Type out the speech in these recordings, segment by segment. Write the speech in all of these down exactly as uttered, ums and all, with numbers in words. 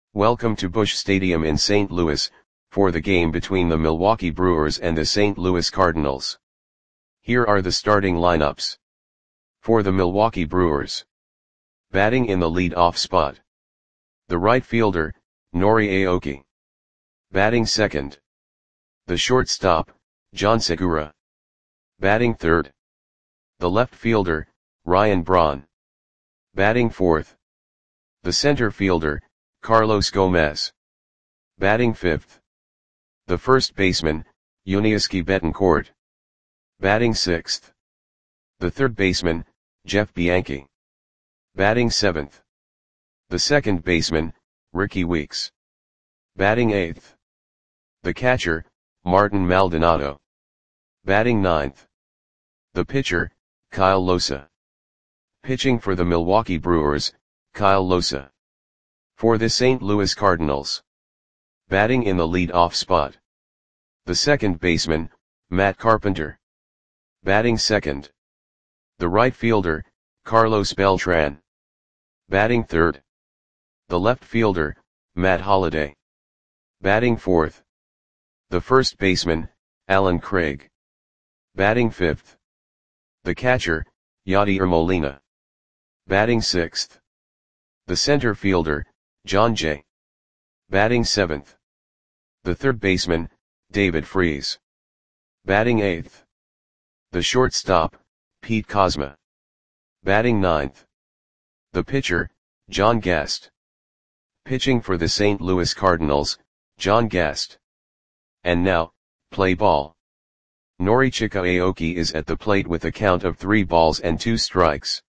Welcome to Busch Stadium in Saint Louis, for the game between the Milwaukee Brewers and the Saint Louis Cardinals. Here are the starting lineups. For the Milwaukee Brewers. Batting in the lead-off spot. The right fielder, Nori Aoki. Batting second. The shortstop, John Segura. Batting third. The left fielder, Ryan Braun. Batting fourth. The center fielder, Carlos Gomez. Batting fifth. The first baseman, Yuniesky Betancourt. Batting sixth. The third baseman, Jeff Bianchi. Batting seventh. The second baseman, Ricky Weeks. Batting eighth. The catcher, Martin Maldonado. Batting ninth. The pitcher, Kyle Losa. Pitching for the Milwaukee Brewers, Kyle Losa. For the Saint Louis Cardinals. Batting in the lead-off spot. The second baseman, Matt Carpenter. Batting second. The right fielder, Carlos Beltran. Batting third. The left fielder, Matt Holliday. Batting fourth. The first baseman, Alan Craig. Batting fifth. The catcher, Yadier Molina. Batting sixth. The center fielder, John Jay. Batting seventh. The third baseman, David Freese. Batting eighth. The shortstop, Pete Kozma. Batting ninth. The pitcher, John Guest. Pitching for the Saint Louis Cardinals, John Guest. And now, play ball. Norichika Aoki is at the plate with a count of three balls and two strikes.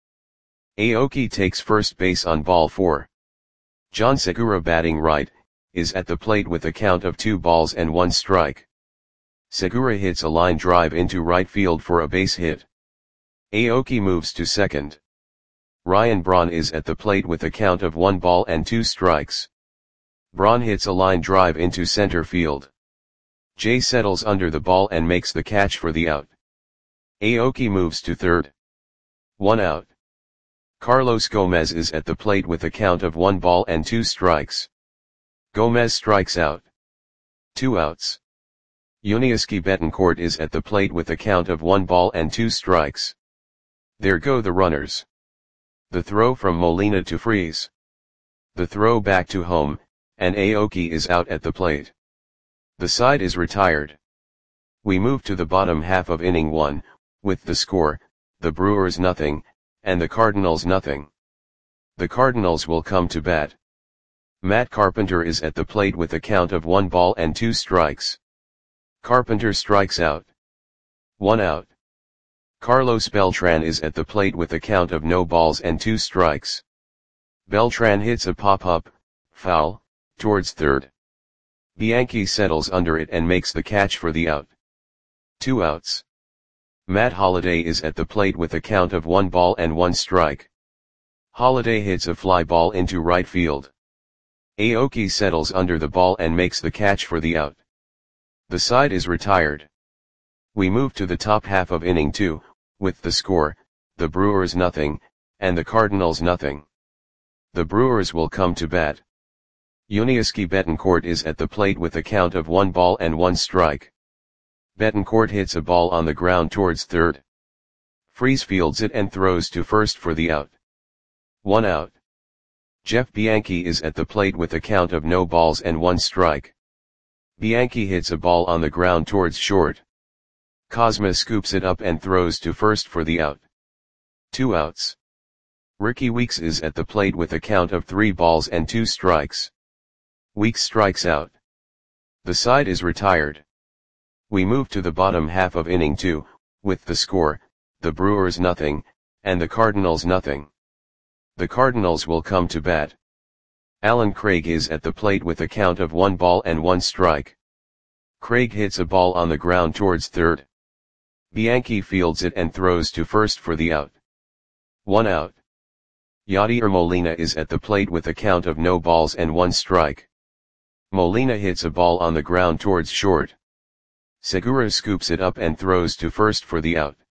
Aoki takes first base on ball four. John Segura, batting right, is at the plate with a count of two balls and one strike. Segura hits a line drive into right field for a base hit. Aoki moves to second. Ryan Braun is at the plate with a count of one ball and two strikes. Braun hits a line drive into center field. Jay settles under the ball and makes the catch for the out. Aoki moves to third. One out. Carlos Gomez is at the plate with a count of one ball and two strikes. Gomez strikes out. Two outs. Yuniesky Betancourt is at the plate with a count of one ball and two strikes. There go the runners. The throw from Molina to Freese. The throw back to home, and Aoki is out at the plate. The side is retired. We move to the bottom half of inning one, with the score, the Brewers nothing, and the Cardinals nothing. The Cardinals will come to bat. Matt Carpenter is at the plate with a count of one ball and two strikes. Carpenter strikes out. One out. Carlos Beltran is at the plate with a count of no balls and two strikes. Beltran hits a pop-up, foul, towards third. Bianchi settles under it and makes the catch for the out. Two outs. Matt Holliday is at the plate with a count of one ball and one strike. Holliday hits a fly ball into right field. Aoki settles under the ball and makes the catch for the out. The side is retired. We move to the top half of inning two, with the score, the Brewers nothing, and the Cardinals nothing. The Brewers will come to bat. Yuniesky Betancourt is at the plate with a count of one ball and one strike. Betancourt hits a ball on the ground towards third. Freese fields it and throws to first for the out. One out. Jeff Bianchi is at the plate with a count of no balls and one strike. Bianchi hits a ball on the ground towards short. Kozma scoops it up and throws to first for the out. Two outs. Ricky Weeks is at the plate with a count of three balls and two strikes. Weeks strikes out. The side is retired. We move to the bottom half of inning two, with the score, the Brewers nothing, and the Cardinals nothing. The Cardinals will come to bat. Alan Craig is at the plate with a count of one ball and one strike. Craig hits a ball on the ground towards third. Bianchi fields it and throws to first for the out. One out. Yadier Molina is at the plate with a count of no balls and one strike. Molina hits a ball on the ground towards short. Segura scoops it up and throws to first for the out.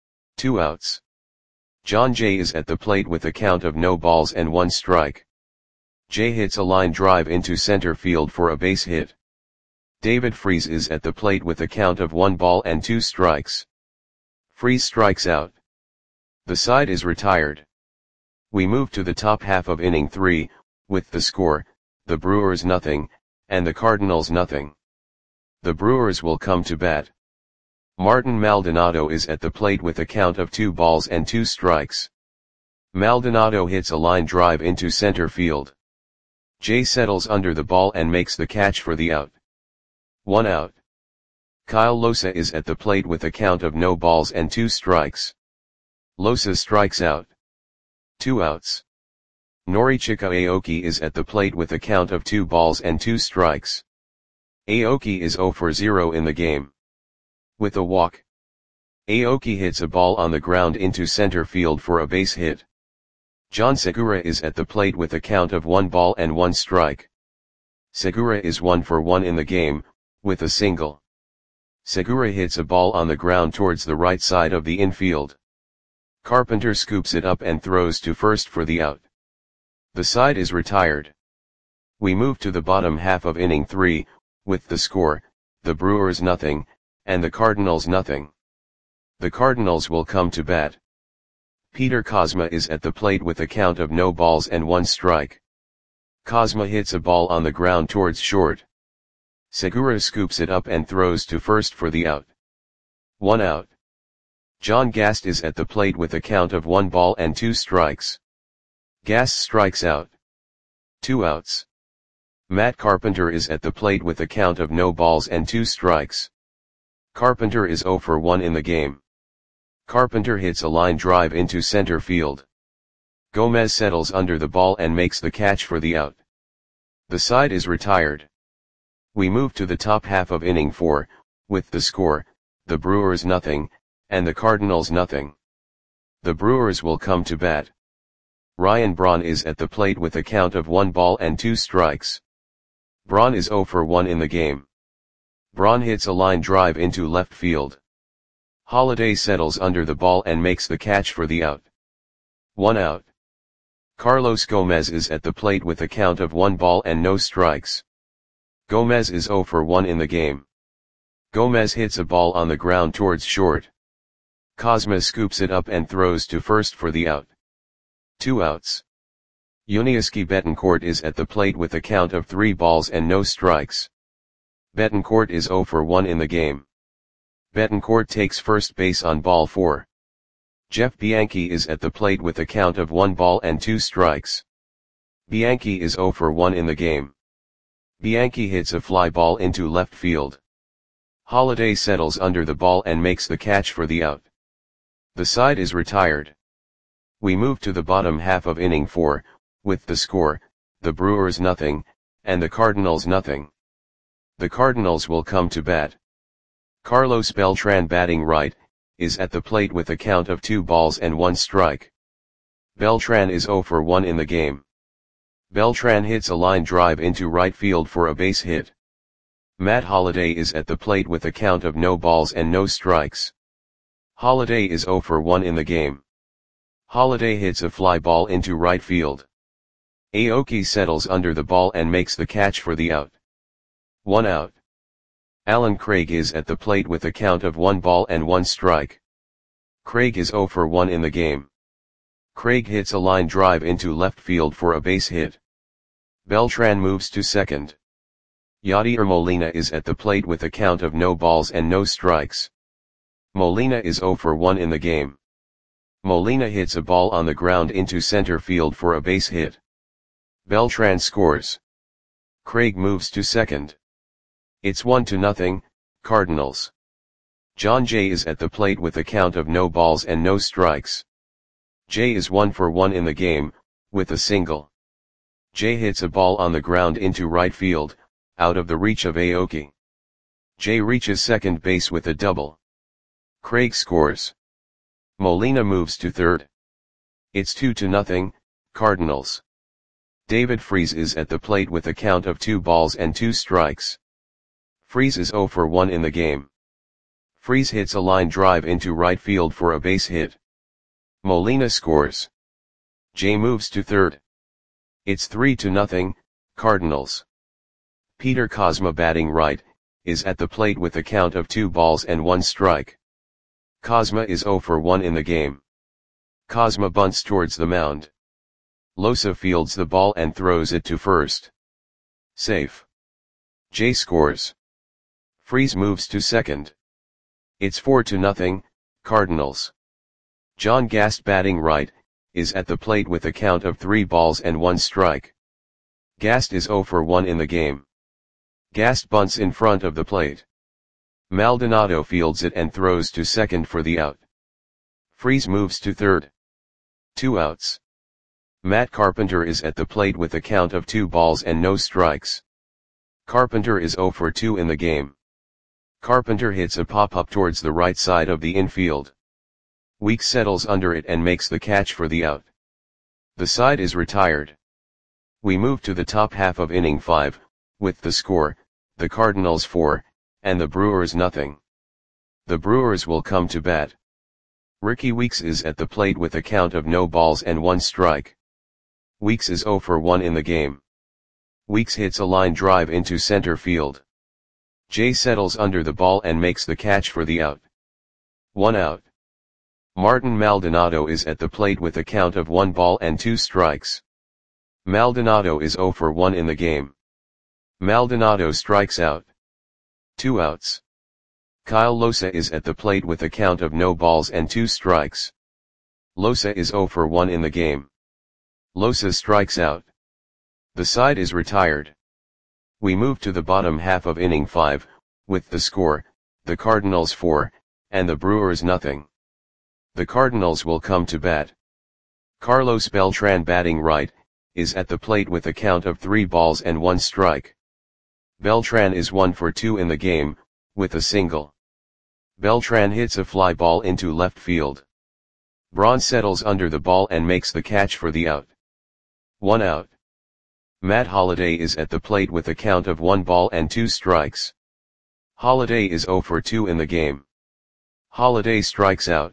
Two outs. John Jay is at the plate with a count of no balls and one strike. Jay hits a line drive into center field for a base hit. David Freese is at the plate with a count of one ball and two strikes. Freese strikes out. The side is retired. We move to the top half of inning three, with the score, the Brewers nothing, and the Cardinals nothing. The Brewers will come to bat. Martin Maldonado is at the plate with a count of two balls and two strikes. Maldonado hits a line drive into center field. Jay settles under the ball and makes the catch for the out. One out. Kyle Losa is at the plate with a count of no balls and two strikes. Losa strikes out. Two outs. Norichika Aoki is at the plate with a count of two balls and two strikes. Aoki is zero for zero in the game. With a walk, Aoki hits a ball on the ground into center field for a base hit. John Segura is at the plate with a count of one ball and one strike. Segura is one for one in the game, with a single. Segura hits a ball on the ground towards the right side of the infield. Carpenter scoops it up and throws to first for the out. The side is retired. We move to the bottom half of inning three, with the score, the Brewers nothing, and the Cardinals nothing. The Cardinals will come to bat. Peter Kozma is at the plate with a count of no balls and one strike. Kozma hits a ball on the ground towards short. Segura scoops it up and throws to first for the out. One out. John Gast is at the plate with a count of one ball and two strikes. Gast strikes out. Two outs. Matt Carpenter is at the plate with a count of no balls and two strikes. Carpenter is zero for one in the game. Carpenter hits a line drive into center field. Gomez settles under the ball and makes the catch for the out. The side is retired. We move to the top half of inning four, with the score, the Brewers nothing, and the Cardinals nothing. The Brewers will come to bat. Ryan Braun is at the plate with a count of one ball and two strikes. Braun is zero for one in the game. Braun hits a line drive into left field. Holliday settles under the ball and makes the catch for the out. One out. Carlos Gomez is at the plate with a count of one ball and no strikes. Gomez is zero for one in the game. Gomez hits a ball on the ground towards short. Kozma scoops it up and throws to first for the out. Two outs. Yuniesky Betancourt is at the plate with a count of three balls and no strikes. Betancourt is zero for one in the game. Betancourt takes first base on ball four. Jeff Bianchi is at the plate with a count of one ball and two strikes. Bianchi is zero for one in the game. Bianchi hits a fly ball into left field. Holliday settles under the ball and makes the catch for the out. The side is retired. We move to the bottom half of inning four, with the score, the Brewers nothing, and the Cardinals nothing. The Cardinals will come to bat. Carlos Beltran, batting right, is at the plate with a count of two balls and one strike. Beltran is zero for one in the game. Beltran hits a line drive into right field for a base hit. Matt Holliday is at the plate with a count of no balls and no strikes. Holliday is zero for one in the game. Holliday hits a fly ball into right field. Aoki settles under the ball and makes the catch for the out. One out. Alan Craig is at the plate with a count of one ball and one strike. Craig is zero for one in the game. Craig hits a line drive into left field for a base hit. Beltran moves to second. Yadier Molina is at the plate with a count of no balls and no strikes. Molina is zero for one in the game. Molina hits a ball on the ground into center field for a base hit. Beltran scores. Craig moves to second. It's one to nothing, Cardinals. John Jay is at the plate with a count of no balls and no strikes. Jay is one for one in the game, with a single. Jay hits a ball on the ground into right field, out of the reach of Aoki. Jay reaches second base with a double. Craig scores. Molina moves to third. It's two to nothing, Cardinals. David Freese is at the plate with a count of two balls and two strikes. Freese is zero for one in the game. Freese hits a line drive into right field for a base hit. Molina scores. Jay moves to third. It's three to nothing, Cardinals. Peter Kozma batting right, is at the plate with a count of two balls and one strike. Kozma is oh for one in the game. Kozma bunts towards the mound. Losa fields the ball and throws it to first. Safe. Jay scores. Freese moves to second. It's four to nothing, Cardinals. John Gast batting right, is at the plate with a count of three balls and one strike. Gast is oh for one in the game. Gast bunts in front of the plate. Maldonado fields it and throws to second for the out. Freese moves to third. Two outs. Matt Carpenter is at the plate with a count of two balls and no strikes. Carpenter is oh for two in the game. Carpenter hits a pop-up towards the right side of the infield. Weeks settles under it and makes the catch for the out. The side is retired. We move to the top half of inning five, with the score, the Cardinals four, and the Brewers nothing. The Brewers will come to bat. Ricky Weeks is at the plate with a count of no balls and one strike. Weeks is oh for one in the game. Weeks hits a line drive into center field. Jay settles under the ball and makes the catch for the out. One out. Martin Maldonado is at the plate with a count of one ball and two strikes. Maldonado is oh for one in the game. Maldonado strikes out. Two outs. Kyle Losa is at the plate with a count of no balls and two strikes. Losa is oh for one in the game. Losa strikes out. The side is retired. We move to the bottom half of inning five, with the score, the Cardinals four, and the Brewers nothing. The Cardinals will come to bat. Carlos Beltran batting right, is at the plate with a count of three balls and one strike. Beltran is one for two in the game, with a single. Beltran hits a fly ball into left field. Braun settles under the ball and makes the catch for the out. One out. Matt Holliday is at the plate with a count of one ball and two strikes. Holliday is oh for two in the game. Holliday strikes out.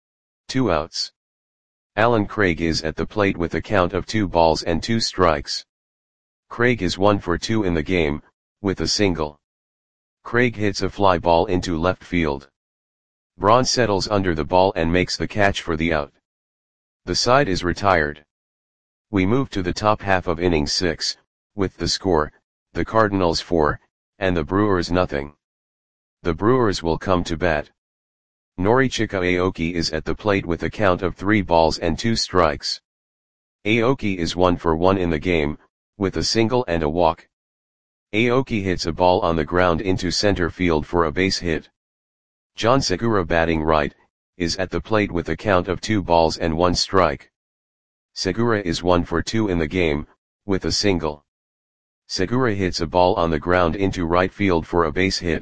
Two outs. Alan Craig is at the plate with a count of two balls and two strikes. Craig is one for two in the game, with a single. Craig hits a fly ball into left field. Braun settles under the ball and makes the catch for the out. The side is retired. We move to the top half of inning six, with the score, the Cardinals four, and the Brewers nothing. The Brewers will come to bat. Norichika Aoki is at the plate with a count of three balls and two strikes. Aoki is one for one in the game, with a single and a walk. Aoki hits a ball on the ground into center field for a base hit. John Segura batting right, is at the plate with a count of two balls and one strike. Segura is one for two in the game, with a single. Segura hits a ball on the ground into right field for a base hit.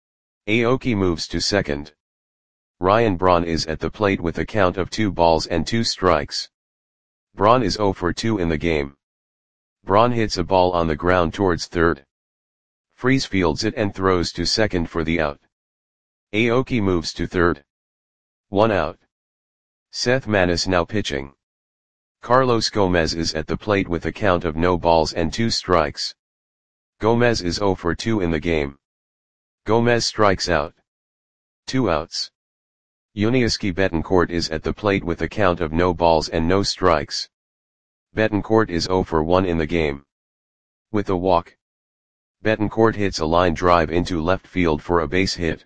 Aoki moves to second. Ryan Braun is at the plate with a count of two balls and two strikes. Braun is oh for two in the game. Braun hits a ball on the ground towards third. Freese fields it and throws to second for the out. Aoki moves to third. One out. Seth Manis now pitching. Carlos Gomez is at the plate with a count of no balls and two strikes. Gomez is oh for two in the game. Gomez strikes out. Two outs. Yuniesky Betancourt is at the plate with a count of no balls and no strikes. Betancourt is oh for one in the game. With a walk. Betancourt hits a line drive into left field for a base hit.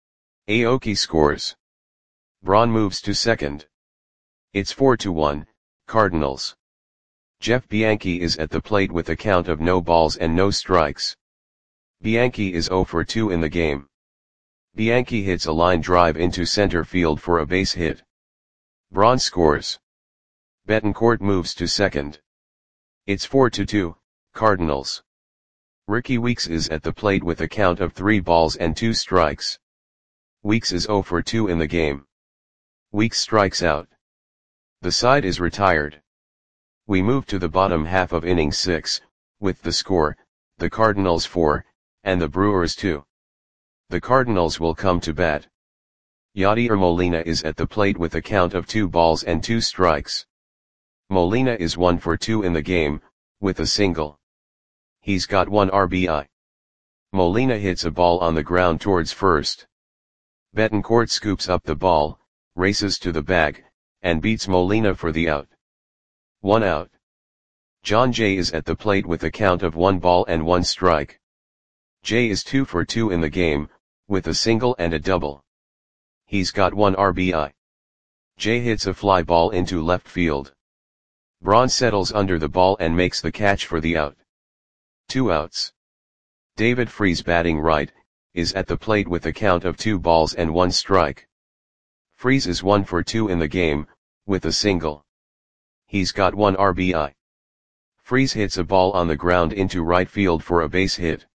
Aoki scores. Braun moves to second. It's four to one, Cardinals. Jeff Bianchi is at the plate with a count of no balls and no strikes. Bianchi is oh for two in the game. Bianchi hits a line drive into center field for a base hit. Braun scores. Betancourt moves to second. It's four to two, Cardinals. Ricky Weeks is at the plate with a count of three balls and two strikes. Weeks is oh for two in the game. Weeks strikes out. The side is retired. We move to the bottom half of inning six, with the score, the Cardinals four, and the Brewers two. The Cardinals will come to bat. Yadier Molina is at the plate with a count of two balls and two strikes. Molina is one for two in the game, with a single. He's got one R B I. Molina hits a ball on the ground towards first. Betancourt scoops up the ball, races to the bag, and beats Molina for the out. One out. John Jay is at the plate with a count of one ball and one strike. Jay is two for two in the game, with a single and a double. He's got one R B I. Jay hits a fly ball into left field. Braun settles under the ball and makes the catch for the out. Two outs. David Freese, batting right, is at the plate with a count of two balls and one strike. Freese is one for two in the game, with a single. He's got one R B I. Freese hits a ball on the ground into right field for a base hit.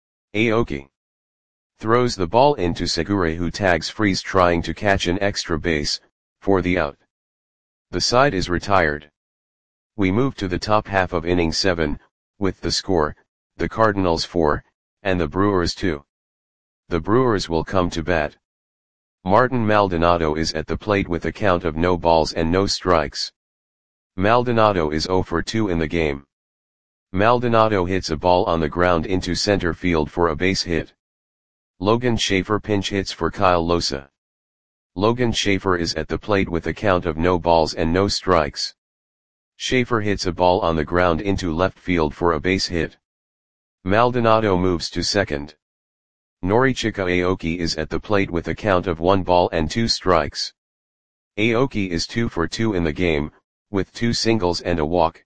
Aoki throws the ball into Segura, who tags Freese trying to catch an extra base, for the out. The side is retired. We move to the top half of inning seven, with the score, the Cardinals four, and the Brewers two. The Brewers will come to bat. Martin Maldonado is at the plate with a count of no balls and no strikes. Maldonado is zero for two in the game. Maldonado hits a ball on the ground into center field for a base hit. Logan Schaefer pinch hits for Kyle Losa. Logan Schaefer is at the plate with a count of no balls and no strikes. Schaefer hits a ball on the ground into left field for a base hit. Maldonado moves to second. Norichika Aoki is at the plate with a count of one ball and two strikes. Aoki is two for two in the game, with two singles and a walk.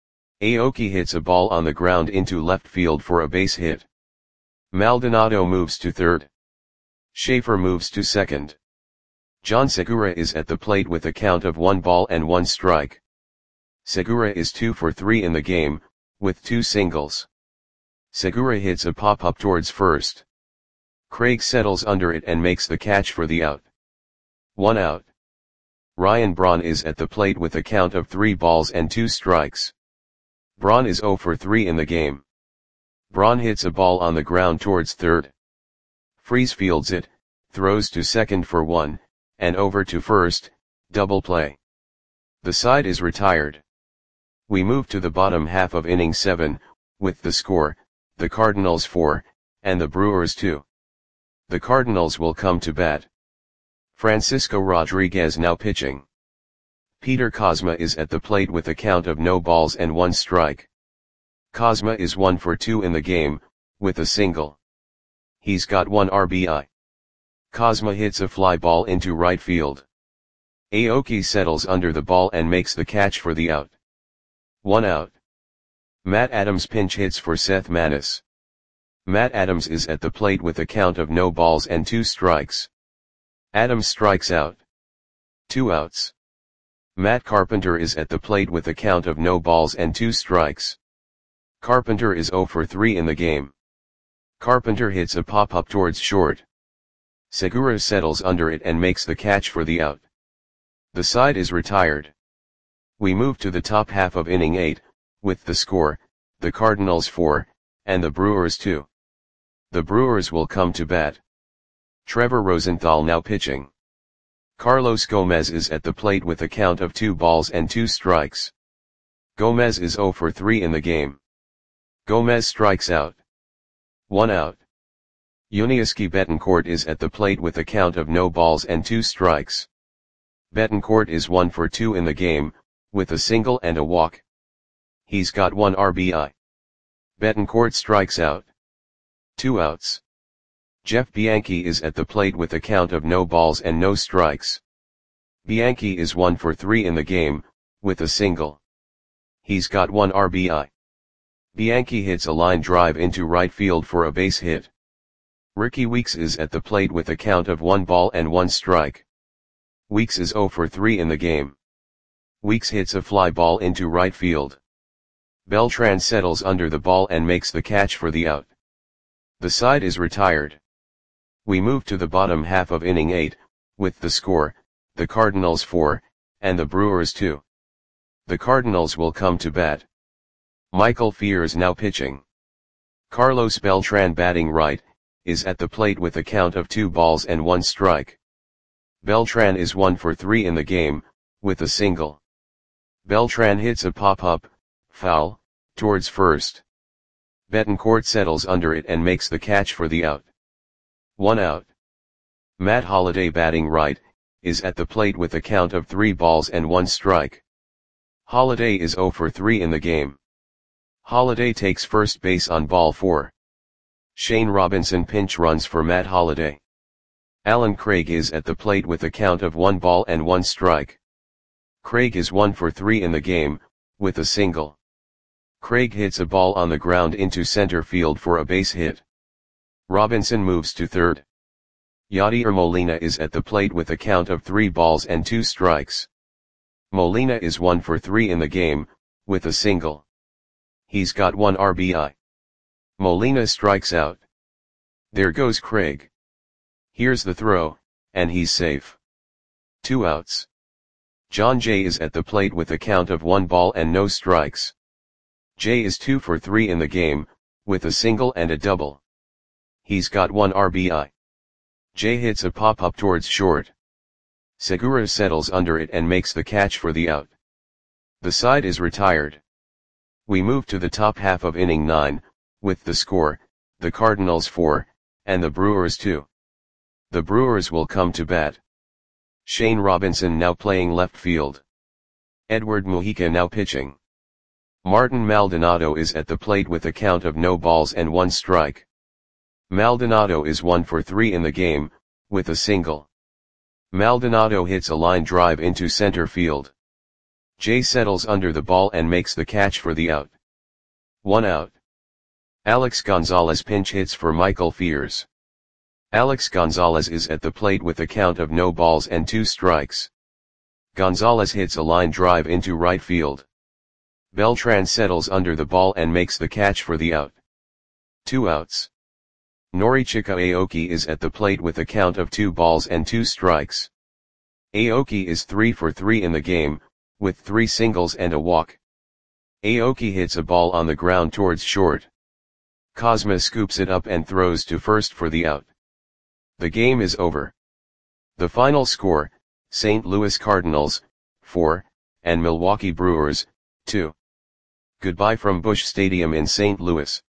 Aoki hits a ball on the ground into left field for a base hit. Maldonado moves to third. Schaefer moves to second. John Segura is at the plate with a count of one ball and one strike. Segura is two for three in the game, with two singles. Segura hits a pop-up towards first. Craig settles under it and makes the catch for the out. One out. Ryan Braun is at the plate with a count of three balls and two strikes. Braun is zero for three in the game. Braun hits a ball on the ground towards third. Freese fields it, throws to second for one, and over to first, double play. The side is retired. We move to the bottom half of inning seven, with the score, the Cardinals four, and the Brewers two. The Cardinals will come to bat. Francisco Rodriguez now pitching. Peter Kozma is at the plate with a count of no balls and one strike. Kozma is one for two in the game, with a single. He's got one R B I. Kozma hits a fly ball into right field. Aoki settles under the ball and makes the catch for the out. One out. Matt Adams pinch hits for Seth Manis. Matt Adams is at the plate with a count of no balls and two strikes. Adams strikes out. Two outs. Matt Carpenter is at the plate with a count of no balls and two strikes. Carpenter is zero for three in the game. Carpenter hits a pop-up towards short. Segura settles under it and makes the catch for the out. The side is retired. We move to the top half of inning eight, with the score, the Cardinals four, and the Brewers two. The Brewers will come to bat. Trevor Rosenthal now pitching. Carlos Gomez is at the plate with a count of two balls and two strikes. Gomez is zero for three in the game. Gomez strikes out. One out. Yuniesky Betancourt is at the plate with a count of no balls and two strikes. Betancourt is one for two in the game, with a single and a walk. He's got one R B I. Betancourt strikes out. Two outs. Jeff Bianchi is at the plate with a count of no balls and no strikes. Bianchi is one for three in the game, with a single. He's got one R B I. Bianchi hits a line drive into right field for a base hit. Ricky Weeks is at the plate with a count of one ball and one strike. Weeks is zero for three in the game. Weeks hits a fly ball into right field. Beltran settles under the ball and makes the catch for the out. The side is retired. We move to the bottom half of inning eight, with the score, the Cardinals four, and the Brewers two. The Cardinals will come to bat. Michael Fears now pitching. Carlos Beltran, batting right, is at the plate with a count of two balls and one strike. Beltran is one for three in the game, with a single. Beltran hits a pop-up, foul, Towards first. Betancourt settles under it and makes the catch for the out. One out. Matt Holliday batting right, is at the plate with a count of three balls and one strike. Holliday is zero for three in the game. Holliday takes first base on ball four. Shane Robinson pinch runs for Matt Holliday. Alan Craig is at the plate with a count of one ball and one strike. Craig is one for three in the game, with a single. Craig hits a ball on the ground into center field for a base hit. Robinson moves to third. Yadier Molina is at the plate with a count of three balls and two strikes. Molina is one for three in the game, with a single. He's got one R B I. Molina strikes out. There goes Craig. Here's the throw, and he's safe. Two outs. John Jay is at the plate with a count of one ball and no strikes. Jay is two for three in the game, with a single and a double. He's got one R B I. Jay hits a pop-up towards short. Segura settles under it and makes the catch for the out. The side is retired. We move to the top half of inning nine, with the score, the Cardinals four, and the Brewers two. The Brewers will come to bat. Shane Robinson now playing left field. Edward Mujica now pitching. Martin Maldonado is at the plate with a count of no balls and one strike. Maldonado is one for three in the game, with a single. Maldonado hits a line drive into center field. Jay settles under the ball and makes the catch for the out. One out. Alex Gonzalez pinch hits for Michael Fiers. Alex Gonzalez is at the plate with a count of no balls and two strikes. Gonzalez hits a line drive into right field. Beltran settles under the ball and makes the catch for the out. Two outs. Norichika Aoki is at the plate with a count of two balls and two strikes. Aoki is three for three in the game, with three singles and a walk. Aoki hits a ball on the ground towards short. Cosma scoops it up and throws to first for the out. The game is over. The final score, Saint Louis Cardinals, four, and Milwaukee Brewers, two. Goodbye from Busch Stadium in Saint Louis.